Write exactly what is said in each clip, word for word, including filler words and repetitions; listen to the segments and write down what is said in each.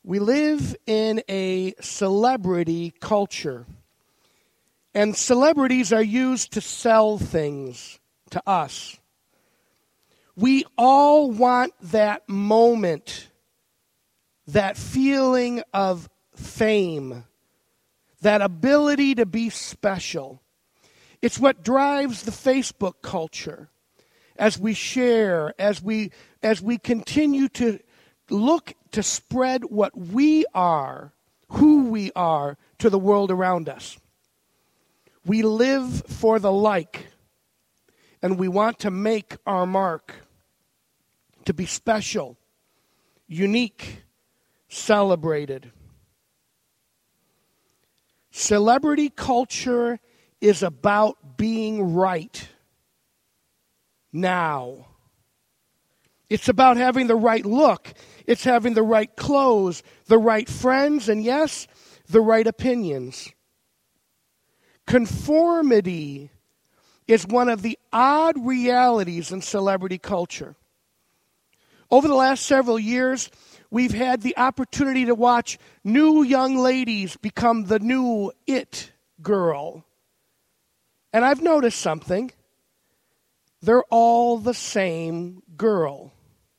We live in a celebrity culture, and celebrities are used to sell things to us. We all want that moment, that feeling of fame, that ability to be special. It's what drives the Facebook culture as we share, as we as we continue to look to spread what we are, who we are, to the world around us. We live for the like, and we want to make our mark, to be special, unique, celebrated. Celebrity culture is about being right now. It's about having the right look. It's having the right clothes, the right friends, and yes, the right opinions. Conformity is one of the odd realities in celebrity culture. Over the last several years, we've had the opportunity to watch new young ladies become the new it girl. And I've noticed something. They're all the same girl.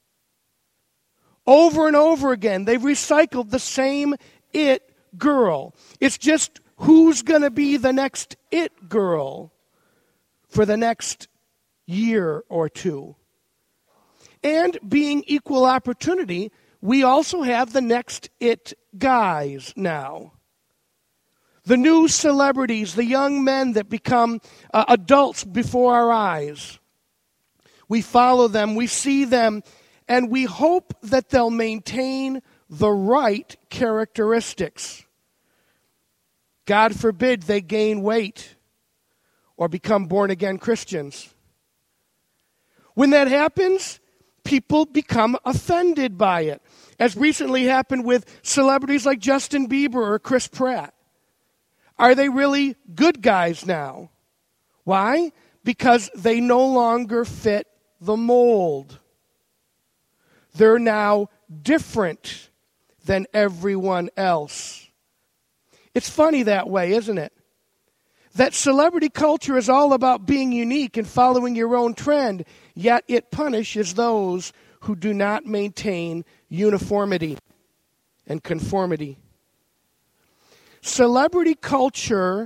Over and over again, they've recycled the same it girl. It's just who's going to be the next it girl for the next year or two. And being equal opportunity, we also have the next it guys now. The new celebrities, the young men that become uh, adults before our eyes. We follow them, we see them, and we hope that they'll maintain the right characteristics. God forbid they gain weight or become born-again Christians. When that happens, people become offended by it, as recently happened with celebrities like Justin Bieber or Chris Pratt. Are they really good guys now? Why? Because they no longer fit the mold. They're now different than everyone else. It's funny that way, isn't it? That celebrity culture is all about being unique and following your own trend, yet it punishes those who do not maintain uniformity and conformity. Celebrity culture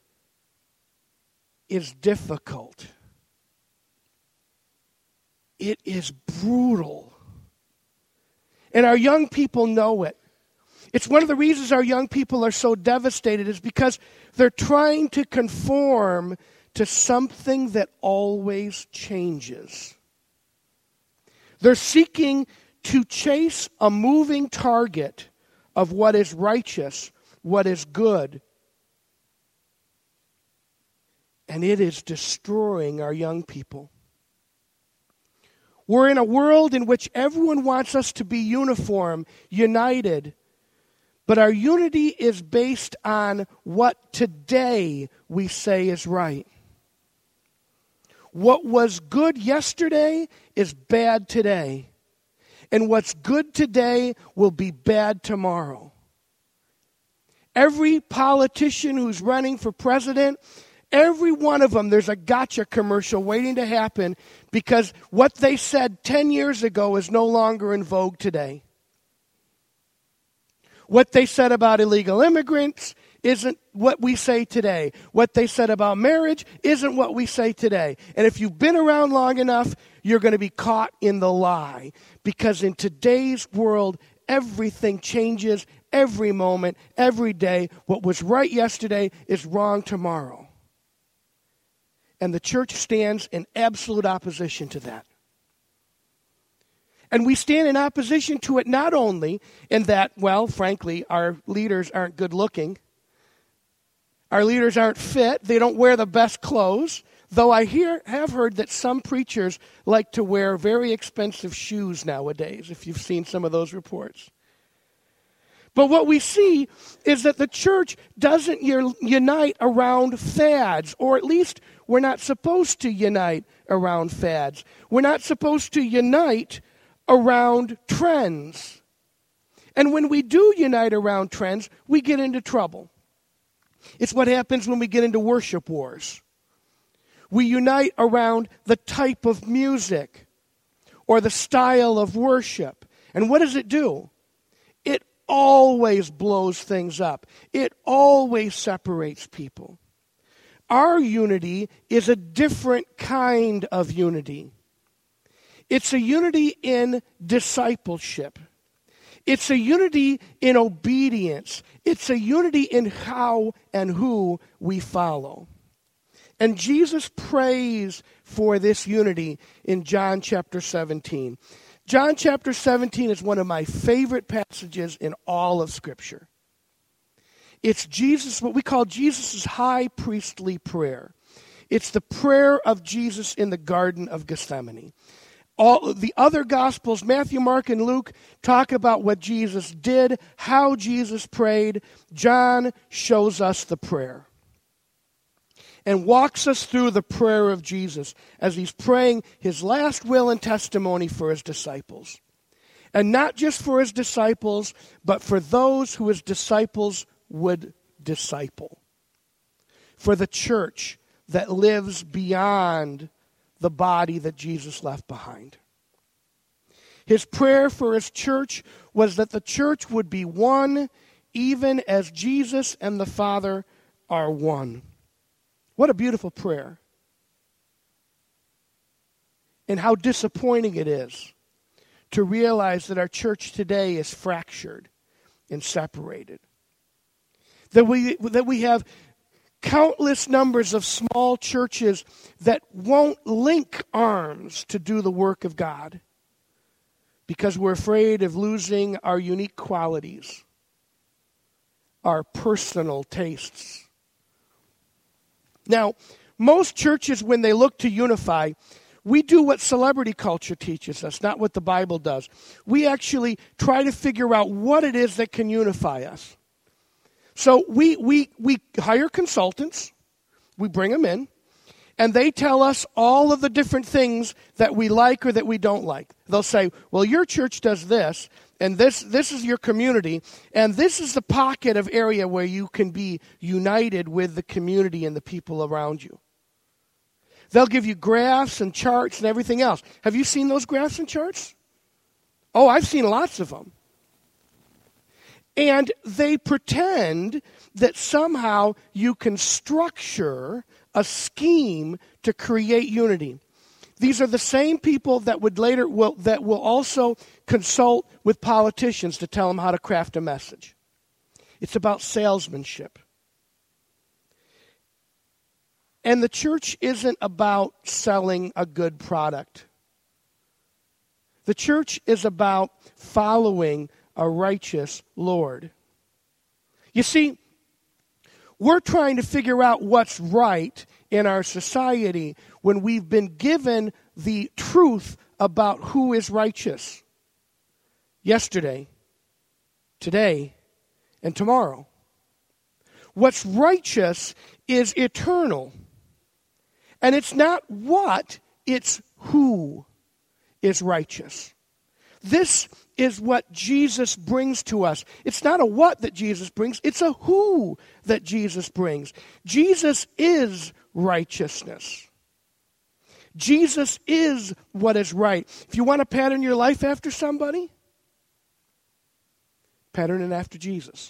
is difficult. It is brutal. And our young people know it. It's one of the reasons our young people are so devastated is because they're trying to conform to something that always changes. They're seeking to chase a moving target of what is righteous, what is good. And it is destroying our young people. We're in a world in which everyone wants us to be uniform, united. But our unity is based on what today we say is right. What was good yesterday is bad today. And what's good today will be bad tomorrow. Every politician who's running for president, every one of them, there's a gotcha commercial waiting to happen because what they said ten years ago is no longer in vogue today. What they said about illegal immigrants isn't what we say today. What they said about marriage isn't what we say today. And if you've been around long enough, you're going to be caught in the lie. Because in today's world, everything changes every moment, every day. What was right yesterday is wrong tomorrow. And the church stands in absolute opposition to that. And we stand in opposition to it not only in that, well, frankly, our leaders aren't good looking. Our leaders aren't fit. They don't wear the best clothes. Though I hear, have heard that some preachers like to wear very expensive shoes nowadays, if you've seen some of those reports. But what we see is that the church doesn't unite around fads, or at least we're not supposed to unite around fads. We're not supposed to unite around trends. And when we do unite around trends, we get into trouble. It's what happens when we get into worship wars. We unite around the type of music or the style of worship. And what does it do? It always blows things up. It always separates people. Our unity is a different kind of unity. It's a unity in discipleship. It's a unity in obedience. It's a unity in how and who we follow. And Jesus prays for this unity in John chapter seventeen. John chapter seventeen is one of my favorite passages in all of Scripture. It's Jesus, what we call Jesus' high priestly prayer. It's the prayer of Jesus in the Garden of Gethsemane. All the other Gospels, Matthew, Mark, and Luke, talk about what Jesus did, how Jesus prayed. John shows us the prayer and walks us through the prayer of Jesus as he's praying his last will and testimony for his disciples. And not just for his disciples, but for those who his disciples would disciple. For the church that lives beyond the body that Jesus left behind. His prayer for his church was that the church would be one, even as Jesus and the Father are one. What a beautiful prayer. And how disappointing it is to realize that our church today is fractured and separated. That we, that we have countless numbers of small churches that won't link arms to do the work of God because we're afraid of losing our unique qualities, our personal tastes. Now, most churches, when they look to unify, we do what celebrity culture teaches us, not what the Bible does. We actually try to figure out what it is that can unify us. So we, we, we hire consultants, we bring them in, and they tell us all of the different things that we like or that we don't like. They'll say, well, your church does this, and this, this is your community, and this is the pocket of area where you can be united with the community and the people around you. They'll give you graphs and charts and everything else. Have you seen those graphs and charts? Oh, I've seen lots of them. And they pretend that somehow you can structure a scheme to create unity. These are the same people that would later will that will also consult with politicians to tell them how to craft a message. It's about salesmanship. And the church isn't about selling a good product. The church is about following a righteous Lord. You see, we're trying to figure out what's right in our society when we've been given the truth about who is righteous yesterday, today, and tomorrow. What's righteous is eternal. And it's not what, it's who is righteous. This is what Jesus brings to us. It's not a what that Jesus brings, it's a who that Jesus brings. Jesus is righteousness. Jesus is what is right. If you want to pattern your life after somebody, pattern it after Jesus.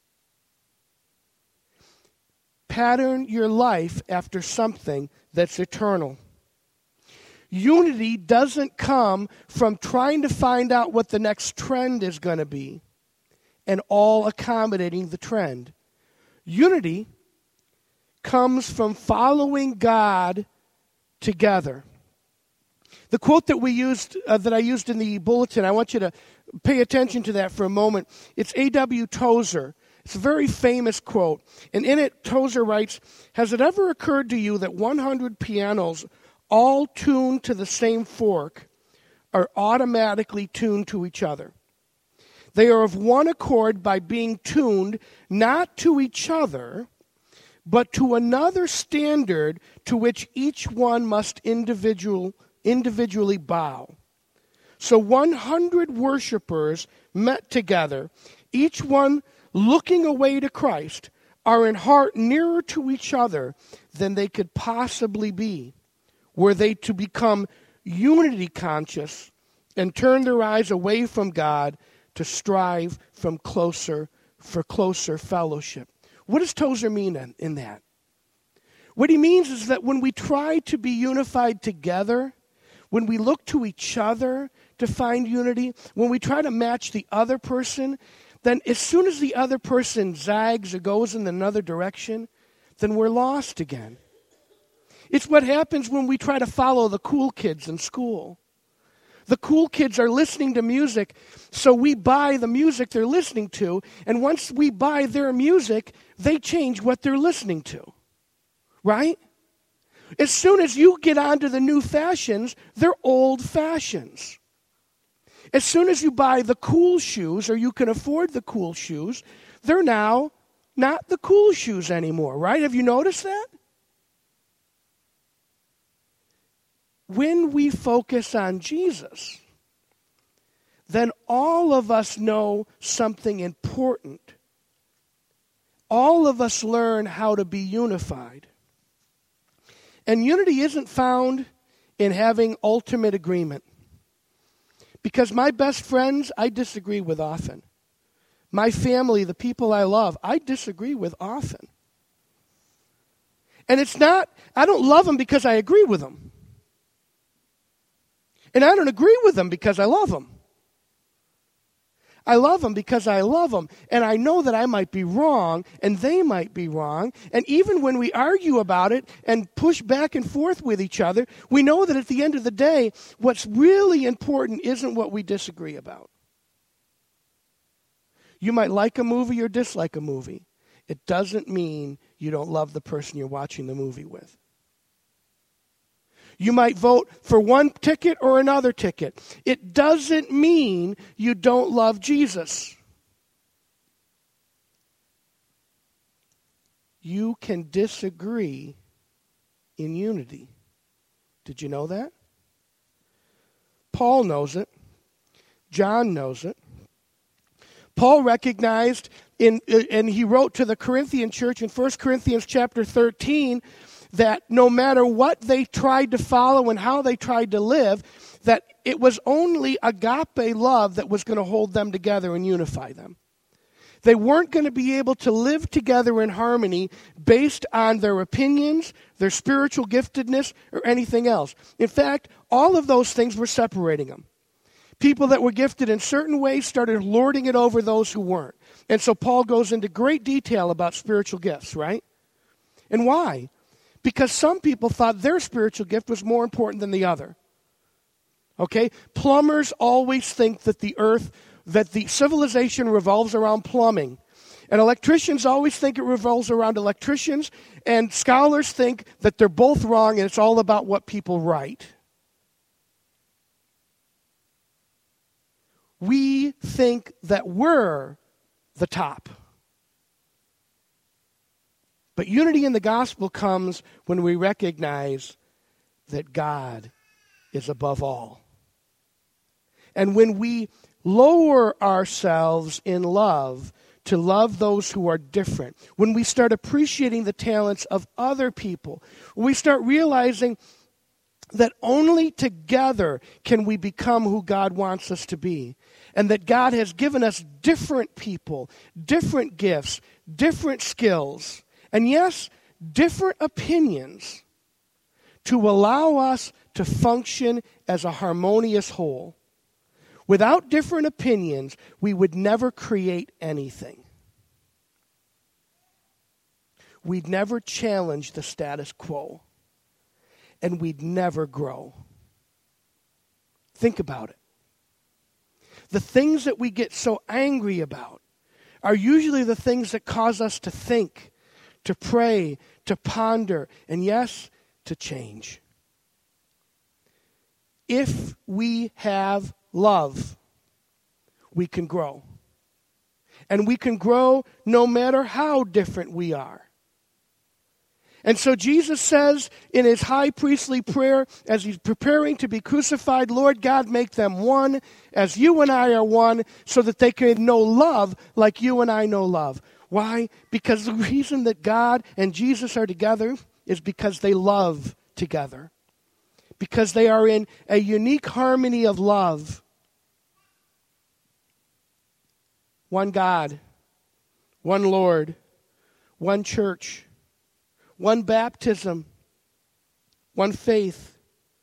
Pattern your life after something that's eternal. Unity doesn't come from trying to find out what the next trend is going to be and all accommodating the trend. Unity comes from following God together. The quote that we used, uh, that I used in the bulletin, I want you to pay attention to that for a moment. It's A W Tozer. It's a very famous quote. And in it, Tozer writes, "Has it ever occurred to you that one hundred pianos all tuned to the same fork are automatically tuned to each other? They are of one accord by being tuned not to each other, but to another standard to which each one must individual, individually bow. So one hundred worshipers met together, each one looking away to Christ, are in heart nearer to each other than they could possibly be, were they to become unity conscious and turn their eyes away from God to strive from closer for closer fellowship. What does Tozer mean in, in that? What he means is that when we try to be unified together, when we look to each other to find unity, when we try to match the other person, then as soon as the other person zags or goes in another direction, then we're lost again. It's what happens when we try to follow the cool kids in school. The cool kids are listening to music, so we buy the music they're listening to, and once we buy their music, they change what they're listening to. Right? As soon as you get onto the new fashions, they're old fashions. As soon as you buy the cool shoes, or you can afford the cool shoes, they're now not the cool shoes anymore, right? Have you noticed that? When we focus on Jesus, then all of us know something important. All of us learn how to be unified. And unity isn't found in having ultimate agreement. Because my best friends, I disagree with often. My family, the people I love, I disagree with often. And it's not, I don't love them because I agree with them. And I don't agree with them because I love them. I love them because I love them. And I know that I might be wrong and they might be wrong. And even when we argue about it and push back and forth with each other, we know that at the end of the day, what's really important isn't what we disagree about. You might like a movie or dislike a movie. It doesn't mean you don't love the person you're watching the movie with. You might vote for one ticket or another ticket. It doesn't mean you don't love Jesus. You can disagree in unity. Did you know that? Paul knows it. John knows it. Paul recognized, in, and he wrote to the Corinthian church in First Corinthians chapter thirteen, that no matter what they tried to follow and how they tried to live, that it was only agape love that was going to hold them together and unify them. They weren't going to be able to live together in harmony based on their opinions, their spiritual giftedness, or anything else. In fact, all of those things were separating them. People that were gifted in certain ways started lording it over those who weren't. And so Paul goes into great detail about spiritual gifts, right? And why? Because some people thought their spiritual gift was more important than the other. Okay? Plumbers always think that the earth, that the civilization revolves around plumbing. And electricians always think it revolves around electricians. And scholars think that they're both wrong and it's all about what people write. We think that we're the top. But unity in the gospel comes when we recognize that God is above all. And when we lower ourselves in love to love those who are different, when we start appreciating the talents of other people, when we start realizing that only together can we become who God wants us to be, and that God has given us different people, different gifts, different skills, and yes, different opinions to allow us to function as a harmonious whole. Without different opinions, we would never create anything. We'd never challenge the status quo. And we'd never grow. Think about it. The things that we get so angry about are usually the things that cause us to think, to pray, to ponder, and yes, to change. If we have love, we can grow. And we can grow no matter how different we are. And so Jesus says in his high priestly prayer, as he's preparing to be crucified, Lord God, make them one as you and I are one, so that they can know love like you and I know love. Why? Because the reason that God and Jesus are together is because they love together. Because they are in a unique harmony of love. One God, one Lord, one church, one baptism, one faith.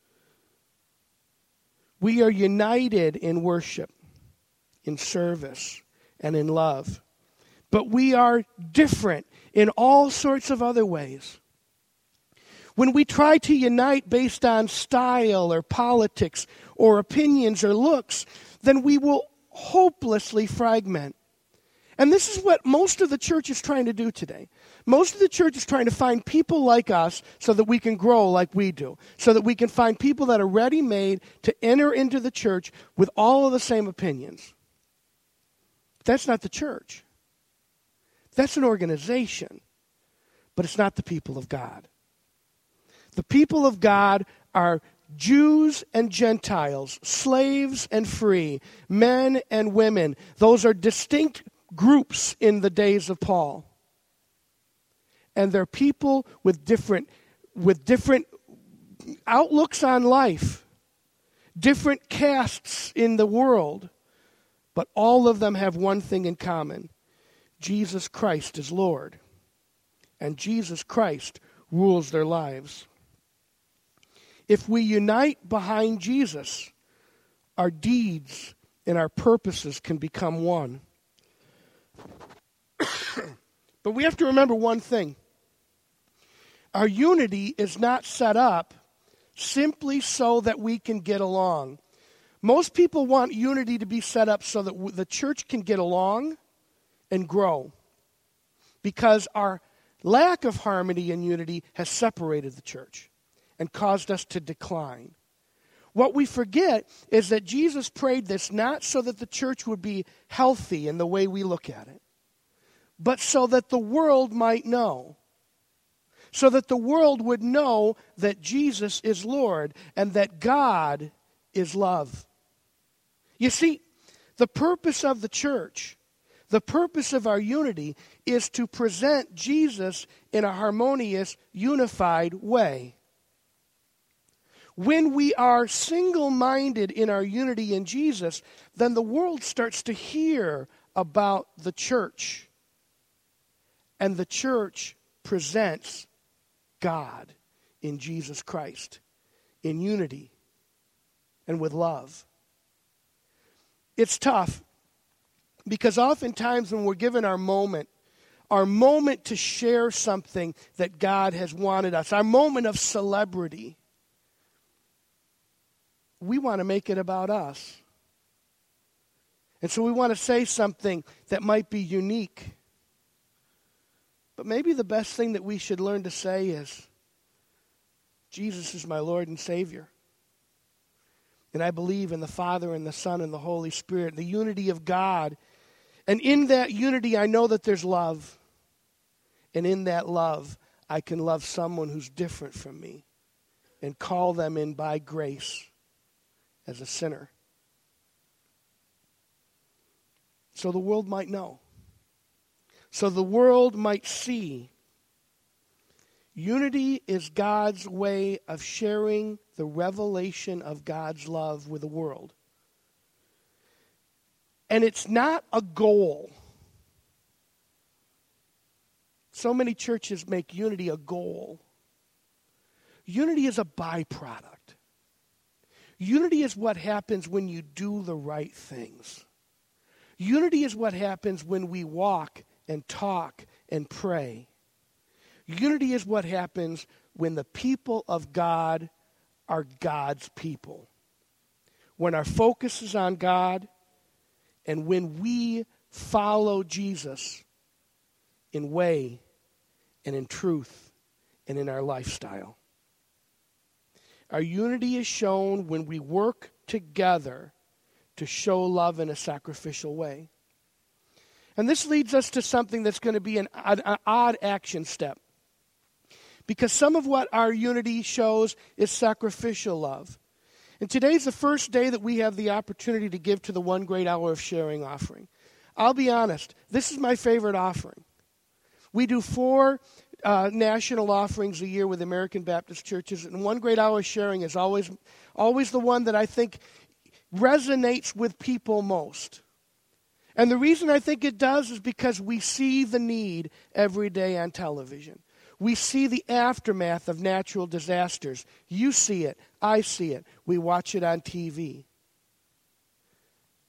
We are united in worship, in service, and in love. But we are different in all sorts of other ways. When we try to unite based on style or politics or opinions or looks, then we will hopelessly fragment. And this is what most of the church is trying to do today. Most of the church is trying to find people like us so that we can grow like we do. So that we can find people that are ready-made to enter into the church with all of the same opinions. That's not the church. That's an organization. But it's not the people of God. The people of God are Jews and Gentiles, slaves and free, men and women. Those are distinct groups in the days of Paul. And they're people with different, with different outlooks on life, different castes in the world, but all of them have one thing in common. Jesus Christ is Lord, and Jesus Christ rules their lives. If we unite behind Jesus, our deeds and our purposes can become one. But we have to remember one thing. Our unity is not set up simply so that we can get along. Most people want unity to be set up so that the church can get along and grow. Because our lack of harmony and unity has separated the church and caused us to decline. What we forget is that Jesus prayed this not so that the church would be healthy in the way we look at it, but so that the world might know. So that the world would know that Jesus is Lord and that God is love. You see, the purpose of the church, the purpose of our unity, is to present Jesus in a harmonious, unified way. When we are single-minded in our unity in Jesus, then the world starts to hear about the church. And the church presents God in Jesus Christ, in unity and with love. It's tough because oftentimes when we're given our moment, our moment to share something that God has wanted us, our moment of celebrity, we want to make it about us. And so we want to say something that might be unique. But maybe the best thing that we should learn to say is, Jesus is my Lord and Savior. And I believe in the Father and the Son and the Holy Spirit, the unity of God. And in that unity, I know that there's love. And in that love, I can love someone who's different from me and call them in by grace as a sinner. So the world might know. So the world might see. Unity is God's way of sharing the revelation of God's love with the world. And it's not a goal. So many churches make unity a goal. Unity is a byproduct. Unity is what happens when you do the right things. Unity is what happens when we walk and talk and pray. Unity is what happens when the people of God are God's people. When our focus is on God and when we follow Jesus in way and in truth and in our lifestyle. Our unity is shown when we work together to show love in a sacrificial way. And this leads us to something that's going to be an odd, an odd action step. Because some of what our unity shows is sacrificial love. And today's the first day that we have the opportunity to give to the One Great Hour of Sharing offering. I'll be honest, this is my favorite offering. We do four uh, national offerings a year with American Baptist churches, and One Great Hour of Sharing is always, always the one that I think resonates with people most. And the reason I think it does is because we see the need every day on television. We see the aftermath of natural disasters. You see it. I see it. We watch it on T V.